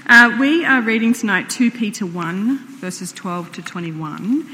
We are reading tonight 2 Peter 1, verses 12 to 21.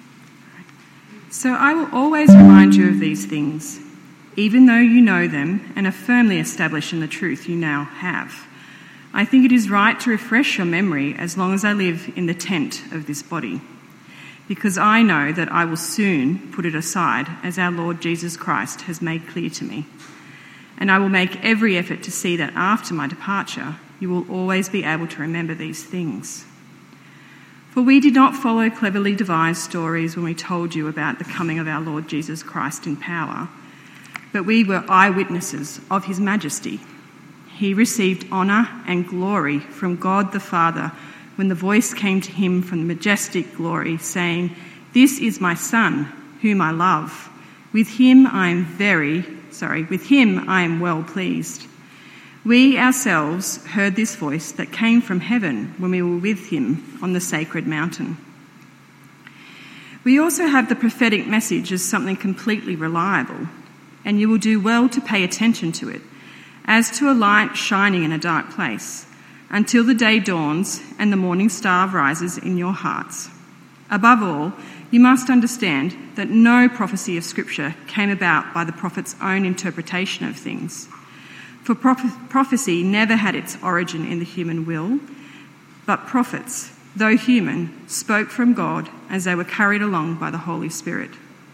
So I will always remind you of these things, even though you know them and are firmly established in the truth you now have. I think it is right to refresh your memory as long as I live in the tent of this body, because I know that I will soon put it aside, as our Lord Jesus Christ has made clear to me. And I will make every effort to see that after my departure, you will always be able to remember these things. For we did not follow cleverly devised stories when we told you about the coming of our Lord Jesus Christ in power, but we were eyewitnesses of his majesty. He received honour and glory from God the Father when the voice came to him from the majestic glory, saying, "This is my Son, whom I love. With him I am well pleased." We ourselves heard this voice that came from heaven when we were with him on the sacred mountain. We also have the prophetic message as something completely reliable, and you will do well to pay attention to it, as to a light shining in a dark place, until the day dawns and the morning star rises in your hearts. Above all, you must understand that no prophecy of Scripture came about by the prophet's own interpretation of things. For prophecy never had its origin in the human will, but prophets, though human, spoke from God as they were carried along by the Holy Spirit.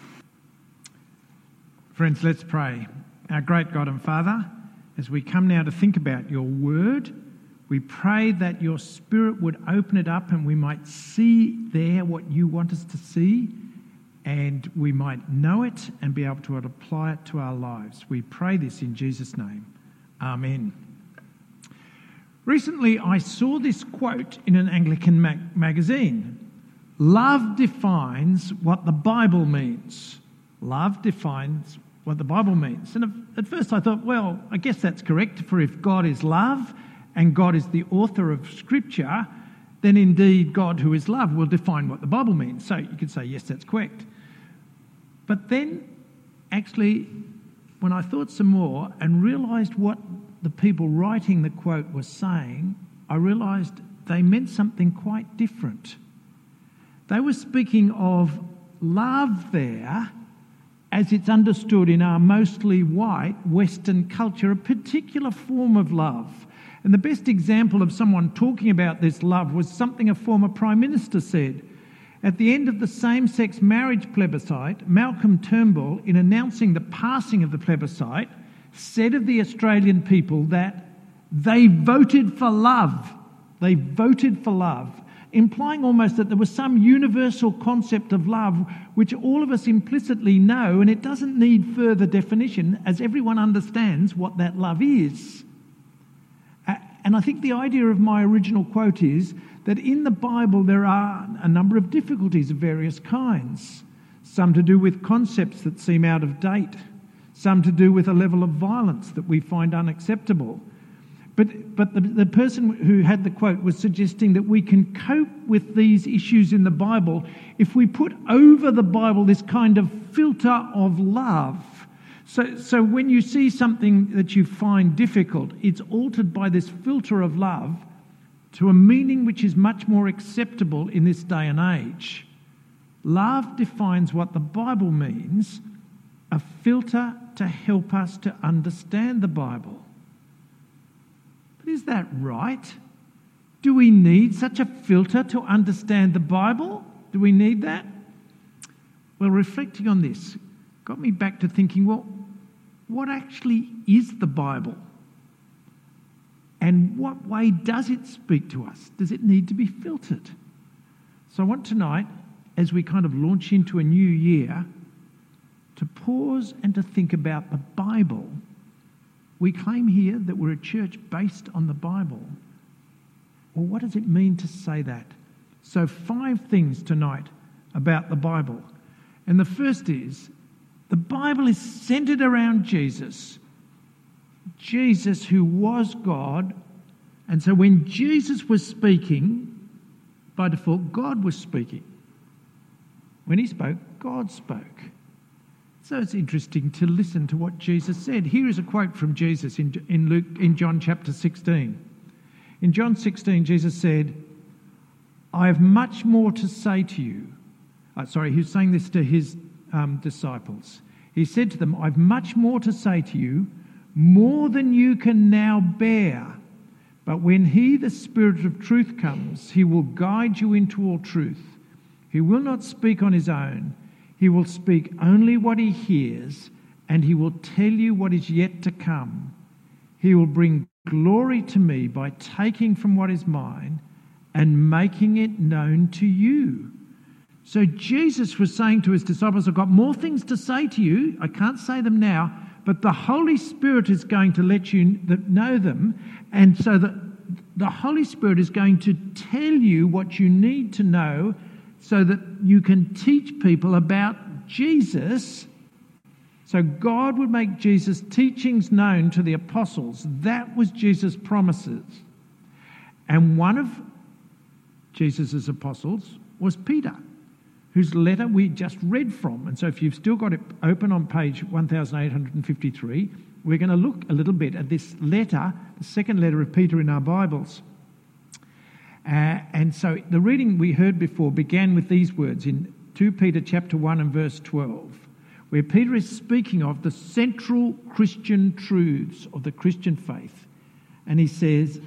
Friends, let's pray. Our great God and Father, as we come now to think about your word, we pray that your Spirit would open it up and we might see there what you want us to see, and we might know it and be able to apply it to our lives. We pray this in Jesus' name. Amen. Recently, I saw this quote in an Anglican magazine. Love defines what the Bible means. Love defines what the Bible means. And at first I thought, well, I guess that's correct, for if God is love and God is the author of Scripture, then indeed God, who is love, will define what the Bible means. So you could say, yes, that's correct. But then, actually, when I thought some more and realised what the people writing the quote were saying, I realised they meant something quite different. They were speaking of love there as it's understood in our mostly white Western culture, a particular form of love. And the best example of someone talking about this love was something a former Prime Minister said. At the end of the same-sex marriage plebiscite, Malcolm Turnbull, in announcing the passing of the plebiscite, said of the Australian people that they voted for love. They voted for love, implying almost that there was some universal concept of love which all of us implicitly know, and it doesn't need further definition as everyone understands what that love is. And I think the idea of my original quote is that in the Bible there are a number of difficulties of various kinds, some to do with concepts that seem out of date, some to do with a level of violence that we find unacceptable. But the person who had the quote was suggesting that we can cope with these issues in the Bible if we put over the Bible this kind of filter of love. So when you see something that you find difficult, it's altered by this filter of love to a meaning which is much more acceptable in this day and age. Love defines what the Bible means, a filter to help us to understand the Bible. But is that right? Do we need such a filter to understand the Bible? Do we need that? Well, reflecting on this got me back to thinking, well, what actually is the Bible? And what way does it speak to us? Does it need to be filtered? So I want tonight, as we kind of launch into a new year, to pause and to think about the Bible. We claim here that we're a church based on the Bible. Well, what does it mean to say that? So 5 things tonight about the Bible. And the first is, the Bible is centred around Jesus. Jesus, who was God. And so when Jesus was speaking, by default, God was speaking. When he spoke, God spoke. So it's interesting to listen to what Jesus said. Here is a quote from Jesus in John chapter 16. In John 16, Jesus said, I have much more to say to you. He was saying this to his disciples. He said to them, I have much more to say to you, more than you can now bear. But when he, the Spirit of truth, comes, he will guide you into all truth. He will not speak on his own. He will speak only what he hears, and he will tell you what is yet to come. He will bring glory to me by taking from what is mine and making it known to you. So Jesus was saying to his disciples, I've got more things to say to you. I can't say them now, but the Holy Spirit is going to let you know them. And so the Holy Spirit is going to tell you what you need to know so that you can teach people about Jesus. So God would make Jesus' teachings known to the apostles. That was Jesus' promises. And one of Jesus' apostles was Peter, whose letter we just read from. And so if you've still got it open on page 1853, we're going to look a little bit at this letter, the second letter of Peter in our Bibles. And so the reading we heard before began with these words in 2 Peter chapter 1 and verse 12, where Peter is speaking of the central Christian truths of the Christian faith. And he says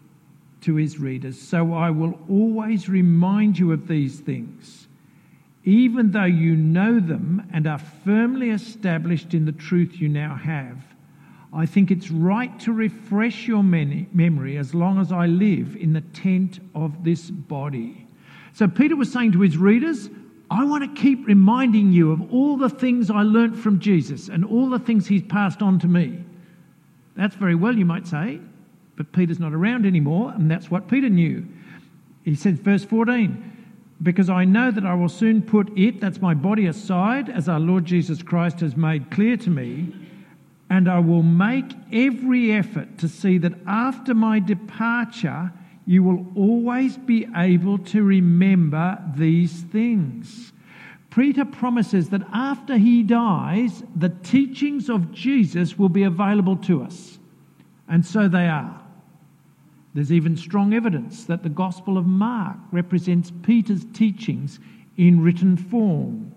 to his readers, so I will always remind you of these things, even though you know them and are firmly established in the truth you now have. I think it's right to refresh your memory as long as I live in the tent of this body. So Peter was saying to his readers, I want to keep reminding you of all the things I learnt from Jesus and all the things he's passed on to me. That's very well, you might say, but Peter's not around anymore, and that's what Peter knew. He said, verse 14, because I know that I will soon put it, that's my body, aside, as our Lord Jesus Christ has made clear to me, and I will make every effort to see that after my departure, you will always be able to remember these things. Peter promises that after he dies, the teachings of Jesus will be available to us. And so they are. There's even strong evidence that the Gospel of Mark represents Peter's teachings in written form.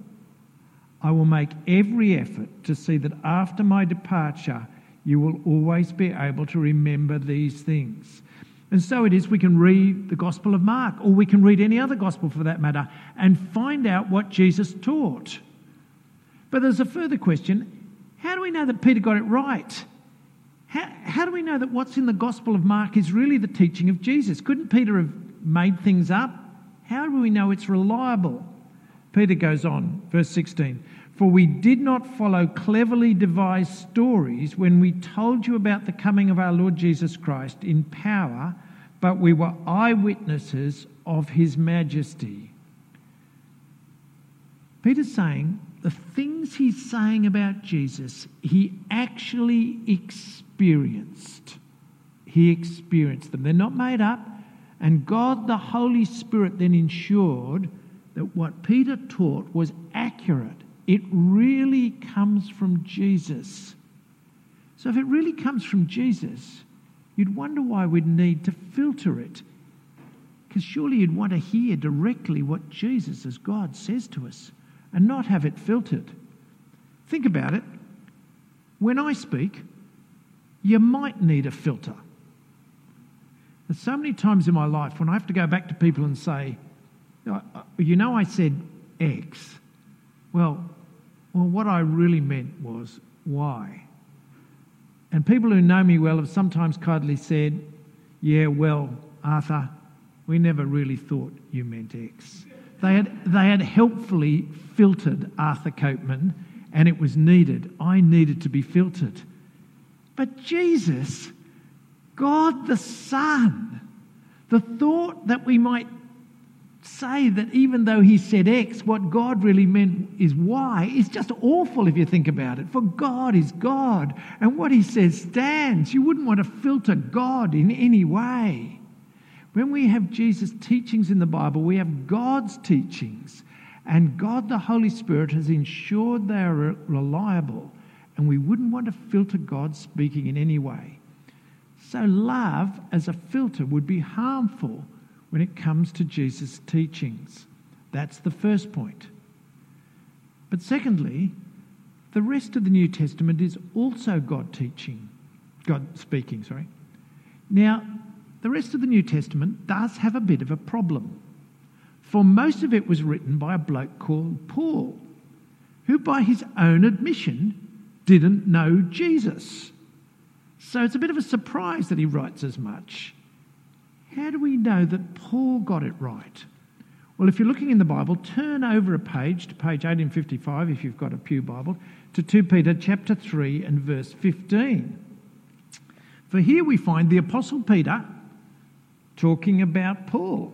I will make every effort to see that after my departure, you will always be able to remember these things. And so it is, we can read the Gospel of Mark, or we can read any other Gospel for that matter, and find out what Jesus taught. But there's a further question. How do we know that Peter got it right? How do we know that what's in the Gospel of Mark is really the teaching of Jesus? Couldn't Peter have made things up? How do we know it's reliable? Peter goes on, verse 16, for we did not follow cleverly devised stories when we told you about the coming of our Lord Jesus Christ in power, but we were eyewitnesses of his majesty. Peter's saying the things he's saying about Jesus, he actually experienced. He experienced them. They're not made up. And God, the Holy Spirit, then ensured that what Peter taught was accurate. It really comes from Jesus. So if it really comes from Jesus, you'd wonder why we'd need to filter it. Because surely you'd want to hear directly what Jesus as God says to us and not have it filtered. Think about it. When I speak, you might need a filter. There's so many times in my life when I have to go back to people and say, you know, I said X. Well, what I really meant was Y. And people who know me well have sometimes kindly said, yeah, well, Arthur, we never really thought you meant X. They had helpfully filtered Arthur Copeman, and it was needed. I needed to be filtered. But Jesus, God the Son, the thought that we might say that even though he said X, what God really meant is Y, is just awful if you think about it. For God is God, and what he says stands. You wouldn't want to filter God in any way. When we have Jesus' teachings in the Bible, we have God's teachings, and God the Holy Spirit has ensured they are reliable, and we wouldn't want to filter God speaking in any way. So love as a filter would be harmful when it comes to Jesus' teachings. That's the first point. But secondly, the rest of the New Testament is also God speaking. Now, the rest of the New Testament does have a bit of a problem. For most of it was written by a bloke called Paul, who by his own admission didn't know Jesus. So it's a bit of a surprise that he writes as much. How do we know that Paul got it right? Well, if you're looking in the Bible, turn over a page to page 1855 if you've got a Pew Bible, to 2 Peter chapter 3 and verse 15. For here we find the Apostle Peter talking about Paul,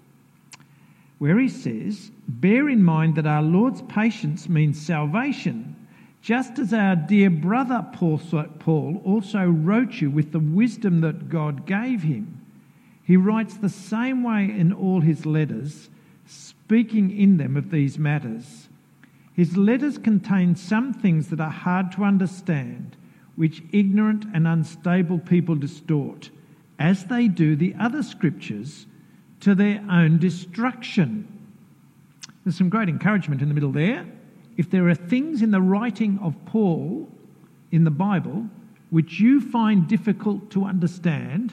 where he says, "Bear in mind that our Lord's patience means salvation, just as our dear brother Paul also wrote you with the wisdom that God gave him. He writes the same way in all his letters, speaking in them of these matters. His letters contain some things that are hard to understand, which ignorant and unstable people distort, as they do the other scriptures, to their own destruction." There's some great encouragement in the middle there. If there are things in the writing of Paul in the Bible which you find difficult to understand,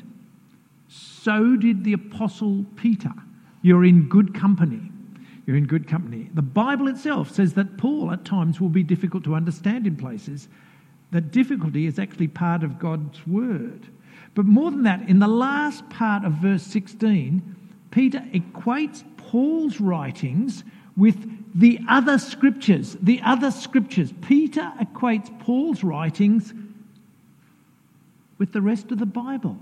so did the Apostle Peter. You're in good company. You're in good company. The Bible itself says that Paul at times will be difficult to understand in places. That difficulty is actually part of God's word. But more than that, in the last part of verse 16, Peter equates Paul's writings with the other scriptures. The other scriptures. Peter equates Paul's writings with the rest of the Bible.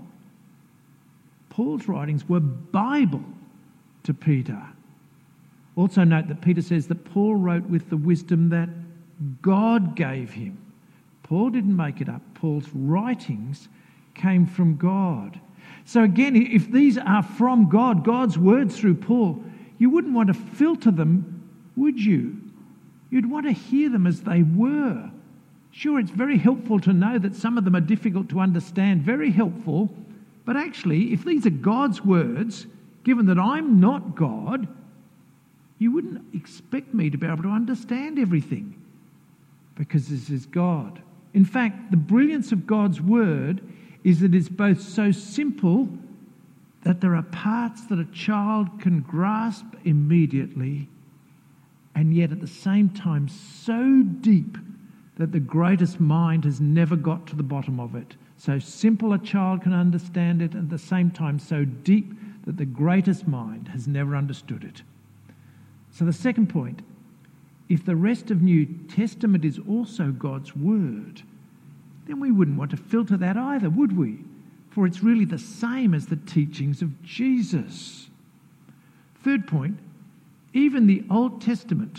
Paul's writings were Bible to Peter. Also note that Peter says that Paul wrote with the wisdom that God gave him. Paul didn't make it up. Paul's writings came from God. So again, if these are from God, God's words through Paul, you wouldn't want to filter them, would you? You'd want to hear them as they were. Sure, it's very helpful to know that some of them are difficult to understand, very helpful. But actually, if these are God's words, given that I'm not God, you wouldn't expect me to be able to understand everything, because this is God. In fact, the brilliance of God's word is that it's both so simple that there are parts that a child can grasp immediately, and yet at the same time so deep that the greatest mind has never got to the bottom of it. So simple a child can understand it, and at the same time so deep that the greatest mind has never understood it. So the second point, if the rest of New Testament is also God's word, then we wouldn't want to filter that either, would we? For it's really the same as the teachings of Jesus. Third point, even the Old Testament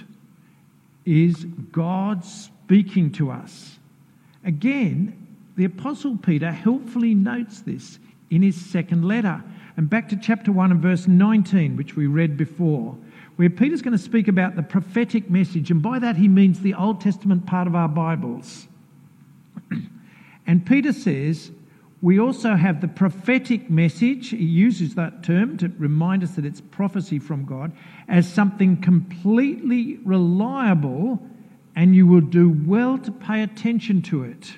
is God speaking to us. Again, the Apostle Peter helpfully notes this in his second letter. And back to chapter 1 and verse 19, which we read before, where Peter's going to speak about the prophetic message, and by that he means the Old Testament part of our Bibles. And Peter says, we also have the prophetic message, he uses that term to remind us that it's prophecy from God, as something completely reliable, and you will do well to pay attention to it.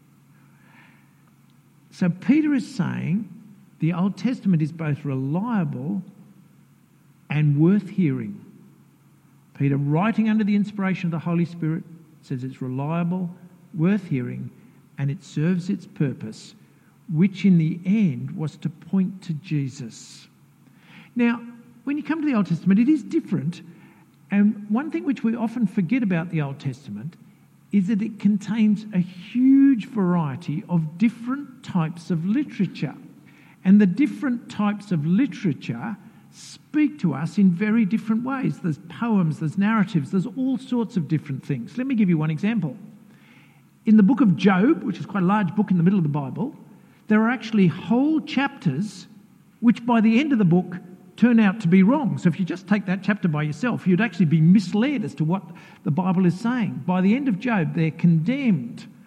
So Peter is saying the Old Testament is both reliable and worth hearing. Peter, writing under the inspiration of the Holy Spirit, says it's reliable, worth hearing, and it serves its purpose, which in the end was to point to Jesus. Now, when you come to the Old Testament, it is different. And one thing which we often forget about the Old Testament is that it contains a huge variety of different types of literature. And the different types of literature speak to us in very different ways. There's poems, there's narratives, there's all sorts of different things. Let me give you one example. In the book of Job, which is quite a large book in the middle of the Bible, there are actually whole chapters which by the end of the book turn out to be wrong. So if you just take that chapter by yourself, you'd actually be misled as to what the Bible is saying. By the end of Job, they're condemned.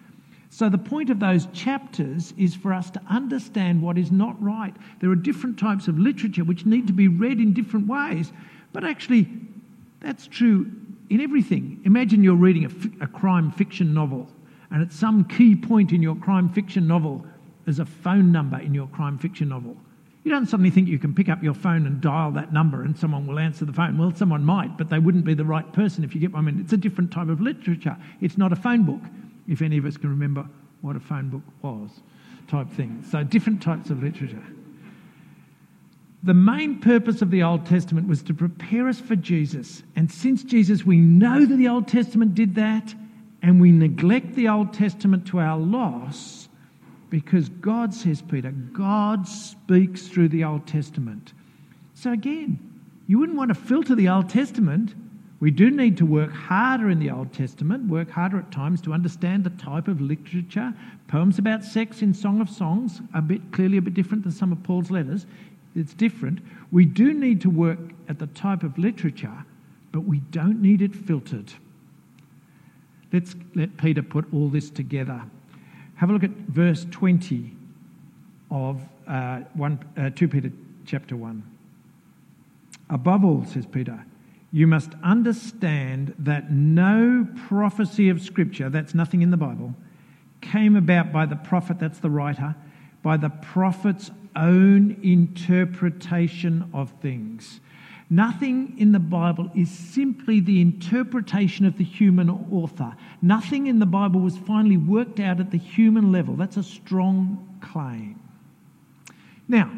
So the point of those chapters is for us to understand what is not right. There are different types of literature which need to be read in different ways. But actually, that's true in everything. Imagine you're reading a crime fiction novel, and at some key point in your crime fiction novel, there's a phone number in your crime fiction novel. You don't suddenly think you can pick up your phone and dial that number and someone will answer the phone. Well, someone might, but they wouldn't be the right person, if you get what I mean. It's a different type of literature. It's not a phone book, if any of us can remember what a phone book was, type thing. So different types of literature. The main purpose of the Old Testament was to prepare us for Jesus. And since Jesus, we know that the Old Testament did that, and we neglect the Old Testament to our loss, because God, says Peter, God speaks through the Old Testament. So again, you wouldn't want to filter the Old Testament. We do need to work harder in the Old Testament, work harder at times to understand the type of literature. Poems about sex in Song of Songs are clearly a bit different than some of Paul's letters. It's different. We do need to work at the type of literature, but we don't need it filtered. Let's let Peter put all this together. Have a look at verse 20 of 2 Peter chapter 1. Above all, says Peter, you must understand that no prophecy of Scripture, that's nothing in the Bible, came about by the prophet, that's the writer, by the prophet's own interpretation of things. Nothing in the Bible is simply the interpretation of the human author. Nothing in the Bible was finally worked out at the human level. That's a strong claim. Now,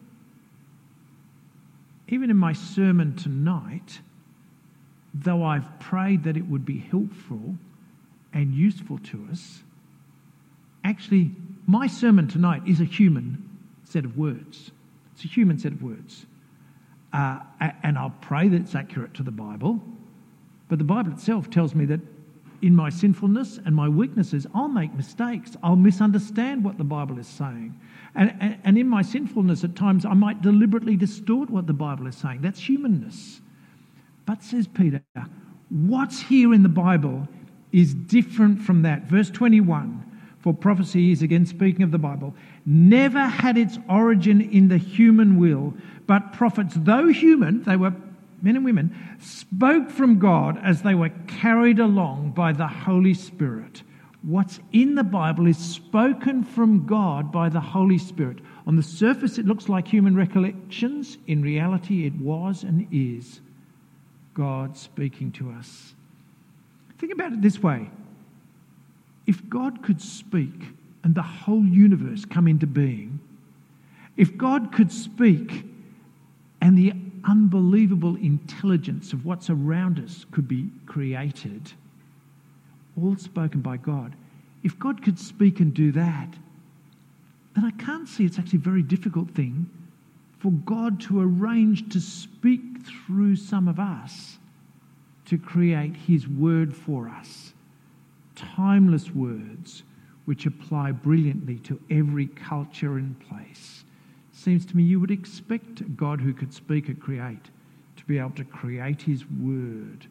even in my sermon tonight, though I've prayed that it would be helpful and useful to us, actually, my sermon tonight is a human set of words. It's a human set of words. And I'll pray that it's accurate to the Bible, but the Bible itself tells me that in my sinfulness and my weaknesses, I'll make mistakes. I'll misunderstand what the Bible is saying. And in my sinfulness, at times, I might deliberately distort what the Bible is saying. That's humanness. But, says Peter, what's here in the Bible is different from that. Verse 21, for prophecy is, again speaking of the Bible, never had its origin in the human will, but prophets, though human, they were men and women, spoke from God as they were carried along by the Holy Spirit. What's in the Bible is spoken from God by the Holy Spirit. On the surface, it looks like human recollections. In reality, it was and is God speaking to us. Think about it this way. If God could speak and the whole universe come into being, if God could speak and the unbelievable intelligence of what's around us could be created, all spoken by God, if God could speak and do that, then I can't see it's actually a very difficult thing for God to arrange to speak through some of us to create his word for us. Timeless words which apply brilliantly to every culture and place. Seems to me you would expect a God who could speak and create to be able to create his word.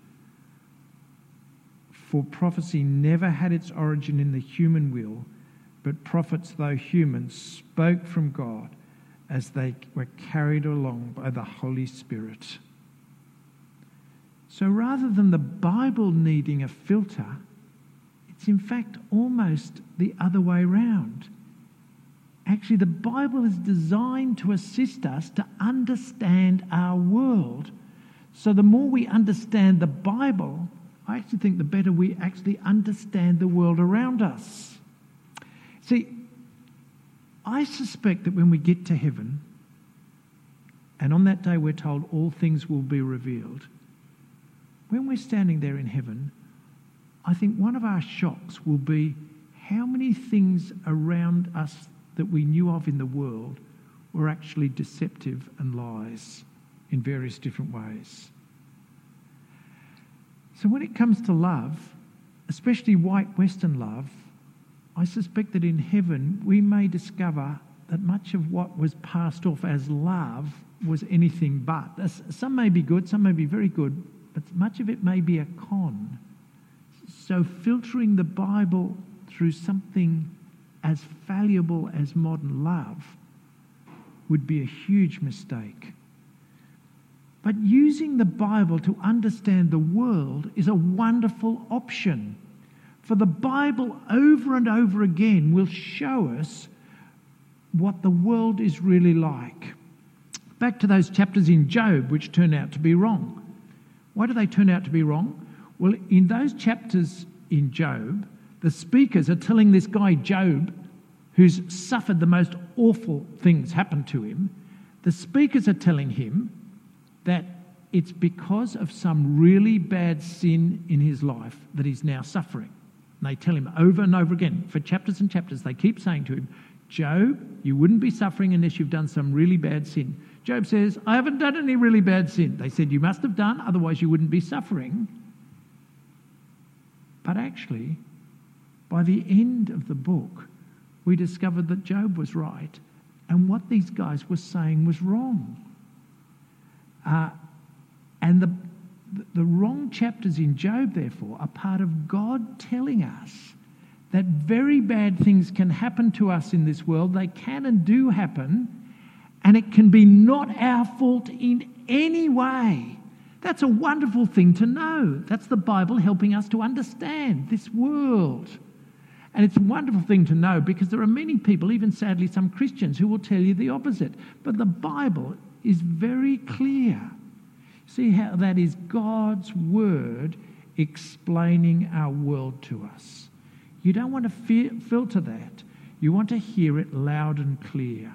For prophecy never had its origin in the human will, but prophets, though human, spoke from God as they were carried along by the Holy Spirit. So rather than the Bible needing a filter, it's in fact almost the other way round. Actually, the Bible is designed to assist us to understand our world. So the more we understand the Bible, I actually think the better we actually understand the world around us. See, I suspect that when we get to heaven, and on that day we're told all things will be revealed, when we're standing there in heaven, I think one of our shocks will be how many things around us that we knew of in the world were actually deceptive and lies in various different ways. So when it comes to love, especially white Western love, I suspect that in heaven we may discover that much of what was passed off as love was anything but. Some may be good, some may be very good, but much of it may be a con. So filtering the Bible through something as valuable as modern love would be a huge mistake. But using the Bible to understand the world is a wonderful option. For the Bible over and over again will show us what the world is really like. Back to those chapters in Job which turn out to be wrong. Why do they turn out to be wrong? Well, in those chapters in Job, the speakers are telling this guy Job, who's suffered the most awful things happen to him, the speakers are telling him that it's because of some really bad sin in his life that he's now suffering. And they tell him over and over again, for chapters and chapters, they keep saying to him, Job, you wouldn't be suffering unless you've done some really bad sin. Job says, I haven't done any really bad sin. They said, you must have done, otherwise you wouldn't be suffering. But actually, by the end of the book, we discovered that Job was right and what these guys were saying was wrong. And the wrong chapters in Job, therefore, are part of God telling us that very bad things can happen to us in this world. They can and do happen, and it can be not our fault in any way. That's a wonderful thing to know. That's the Bible helping us to understand this world. And it's a wonderful thing to know because there are many people, even sadly some Christians, who will tell you the opposite. But the Bible is very clear. See how that is God's word explaining our world to us. You don't want to filter that. You want to hear it loud and clear.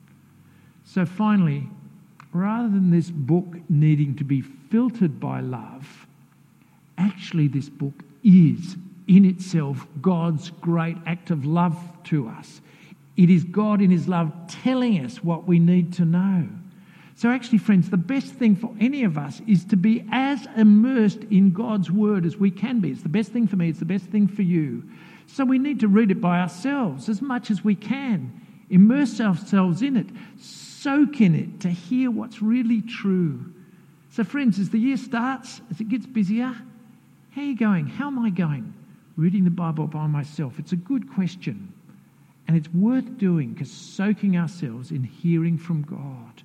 So finally, rather than this book needing to be filtered by love, actually this book is in itself God's great act of love to us. It is God in his love telling us what we need to know. So actually, friends, the best thing for any of us is to be as immersed in God's word as we can be. It's the best thing for me, it's the best thing for you. So we need to read it by ourselves as much as we can. Immerse ourselves in it. Soak in it to hear what's really true. So friends, as the year starts, as it gets busier, how are you going? How am I going? Reading the Bible by myself. It's a good question. And it's worth doing because soaking ourselves in hearing from God.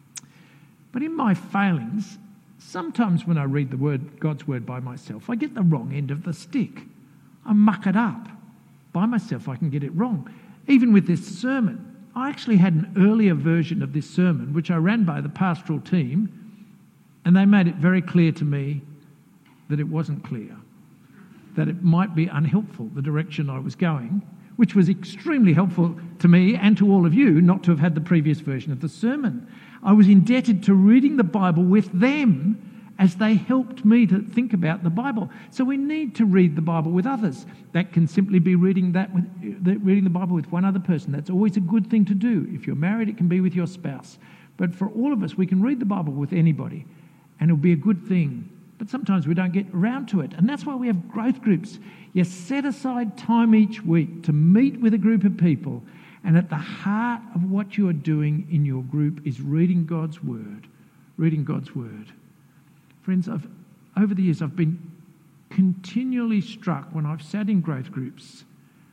But in my failings, sometimes when I read God's word by myself, I get the wrong end of the stick. I muck it up. By myself, I can get it wrong. Even with this sermon, I actually had an earlier version of this sermon, which I ran by the pastoral team, and they made it very clear to me that it wasn't clear, that it might be unhelpful, the direction I was going, which was extremely helpful to me and to all of you not to have had the previous version of the sermon. I was indebted to reading the Bible with them as they helped me to think about the Bible. So we need to read the Bible with others. That can simply be reading the Bible with one other person. That's always a good thing to do. If you're married, it can be with your spouse. But for all of us, we can read the Bible with anybody, and it'll be a good thing. But sometimes we don't get around to it. And that's why we have growth groups. You set aside time each week to meet with a group of people, and at the heart of what you are doing in your group is reading God's word. Reading God's word. Friends, over the years I've been continually struck when I've sat in growth groups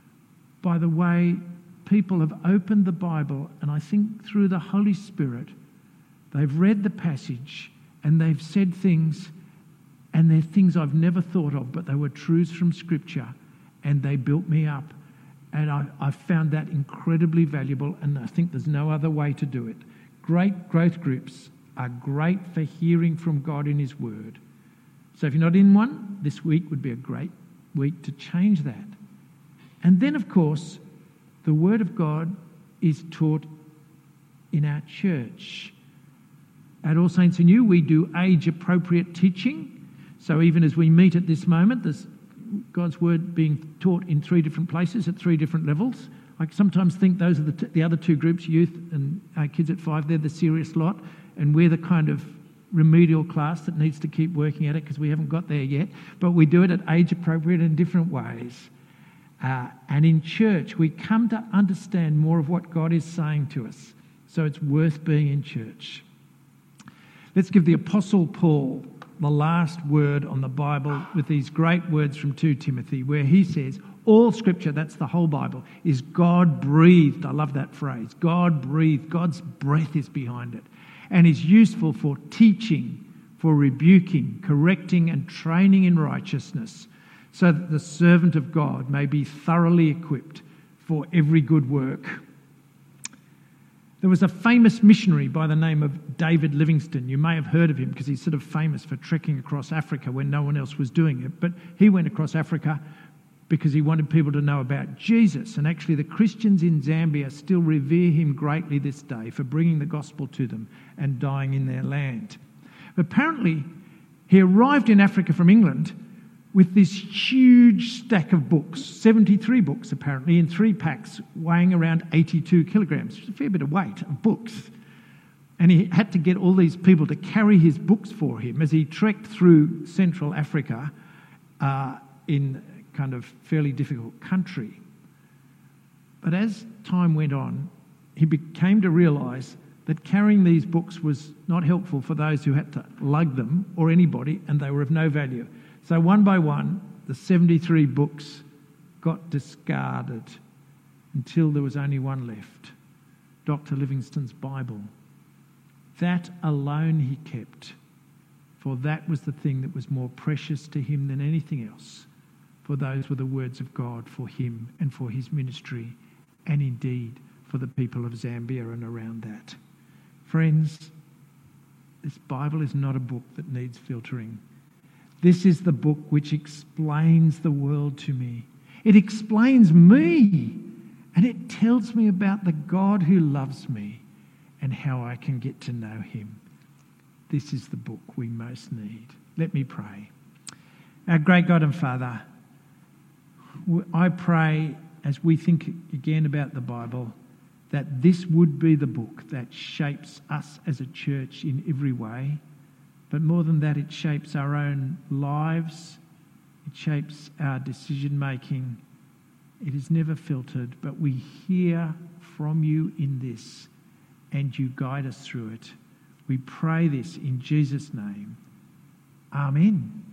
by the way people have opened the Bible, and I think through the Holy Spirit they've read the passage and they've said things, and they're things I've never thought of, but they were truths from Scripture, and they built me up. And I found that incredibly valuable, and I think there's no other way to do it. Great growth groups are great for hearing from God in his word. So if you're not in one, this week would be a great week to change that. And then, of course, the word of God is taught in our church. At All Saints and You, we do age-appropriate teaching. So even as we meet at this moment, there's God's word being taught in 3 different places at 3 different levels. I sometimes think those are the other 2 groups, youth and kids at 5, they're the serious lot, and we're the kind of remedial class that needs to keep working at it because we haven't got there yet. But we do it at age-appropriate in different ways. And in church, we come to understand more of what God is saying to us. So it's worth being in church. Let's give the Apostle Paul the last word on the Bible with these great words from 2 Timothy, where he says, All Scripture, that's the whole Bible, is God-breathed. I love that phrase. God-breathed. God's breath is behind it. And is useful for teaching, for rebuking, correcting and training in righteousness, so that the servant of God may be thoroughly equipped for every good work. There was a famous missionary by the name of David Livingstone. You may have heard of him because he's sort of famous for trekking across Africa when no one else was doing it. But he went across Africa because he wanted people to know about Jesus. And actually the Christians in Zambia still revere him greatly this day for bringing the gospel to them and dying in their land. Apparently, he arrived in Africa from England with this huge stack of books, 73 books apparently, in 3 packs, weighing around 82 kilograms. It's a fair bit of weight of books. And he had to get all these people to carry his books for him as he trekked through Central Africa in kind of fairly difficult country. But as time went on, he came to realise that carrying these books was not helpful for those who had to lug them or anybody, and they were of no value. So one by one, the 73 books got discarded until there was only one left, Dr. Livingstone's Bible. That alone he kept, for that was the thing that was more precious to him than anything else, for those were the words of God for him and for his ministry, and indeed for the people of Zambia and around that. Friends, this Bible is not a book that needs filtering. This is the book which explains the world to me. It explains me, and it tells me about the God who loves me and how I can get to know him. This is the book we most need. Let me pray. Our great God and Father, I pray as we think again about the Bible, that this would be the book that shapes us as a church in every way. But more than that, it shapes our own lives. It shapes our decision-making. It is never filtered, but we hear from you in this, and you guide us through it. We pray this in Jesus' name. Amen.